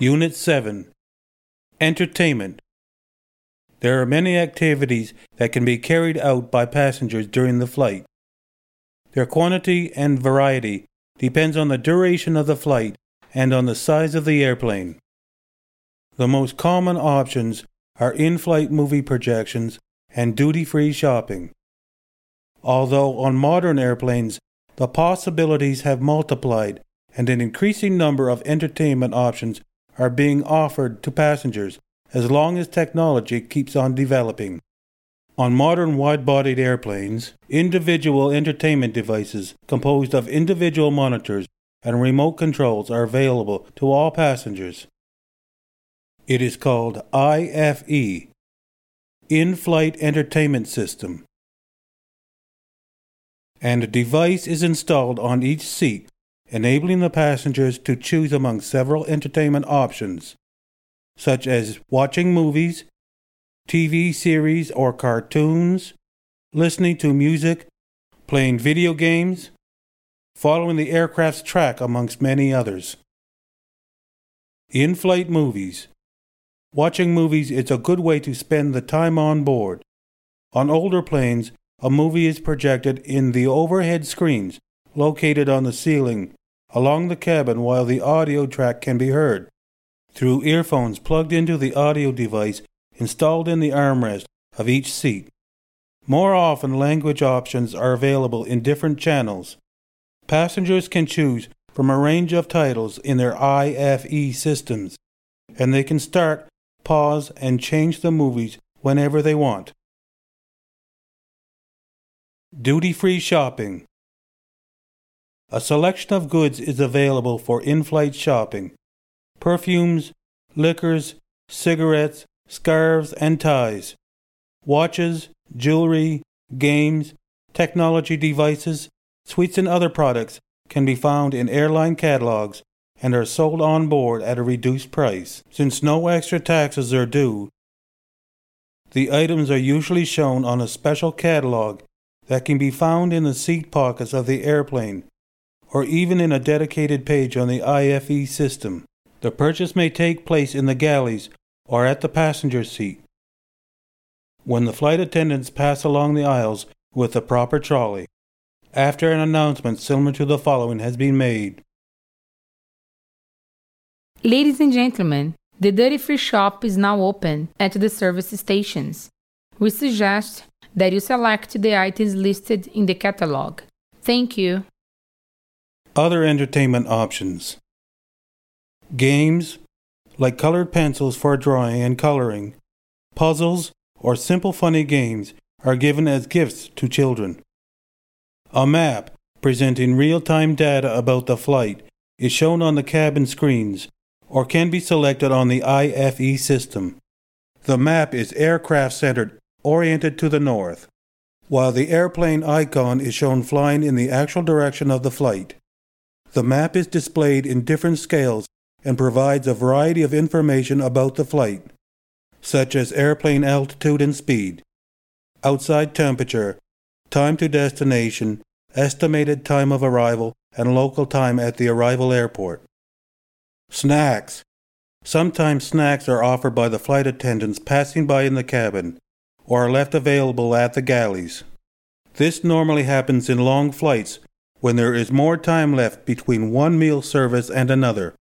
Unit 7. Entertainment. There are many activities that can be carried out by passengers during the flight. Their quantity and variety depends on the duration of the flight and on the size of the airplane. The most common options are in-flight movie projections and duty-free shopping. Although on modern airplanes, the possibilities have multiplied and an increasing number of entertainment options are being offered to passengers as long as technology keeps on developing. On modern wide-bodied airplanes, individual entertainment devices composed of individual monitors and remote controls are available to all passengers. It is called IFE, In-Flight Entertainment System, and a device is installed on each seat, enabling the passengers to choose among several entertainment options, such as watching movies, TV series or cartoons, listening to music, playing video games, following the aircraft's track, amongst many others. In-flight movies. Watching movies is a good way to spend the time on board. On older planes, a movie is projected in the overhead screens located on the ceiling along the cabin, while the audio track can be heard through earphones plugged into the audio device installed in the armrest of each seat. More often, language options are available in different channels. Passengers can choose from a range of titles in their IFE systems, and they can start, pause, and change the movies whenever they want. Duty-free shopping. A selection of goods is available for in-flight shopping. Perfumes, liquors, cigarettes, scarves and ties, watches, jewelry, games, technology devices, sweets and other products can be found in airline catalogs and are sold on board at a reduced price. Since no extra taxes are due, the items are usually shown on a special catalog that can be found in the seat pockets of the airplane or even in a dedicated page on the IFE system. The purchase may take place in the galleys or at the passenger seat, when the flight attendants pass along the aisles with the proper trolley, after an announcement similar to the following has been made. Ladies and gentlemen, the duty-free shop is now open at the service stations. We suggest that you select the items listed in the catalog. Thank you. Other entertainment options. Games, like colored pencils for drawing and coloring, puzzles, or simple funny games are given as gifts to children. A map presenting real-time data about the flight is shown on the cabin screens or can be selected on the IFE system. The map is aircraft-centered, oriented to the north, while the airplane icon is shown flying in the actual direction of the flight. The map is displayed in different scales and provides a variety of information about the flight, such as airplane altitude and speed, outside temperature, time to destination, estimated time of arrival, and local time at the arrival airport. Snacks. Sometimes snacks are offered by the flight attendants passing by in the cabin, or are left available at the galleys. This normally happens in long flights when there is more time left between one meal service and another.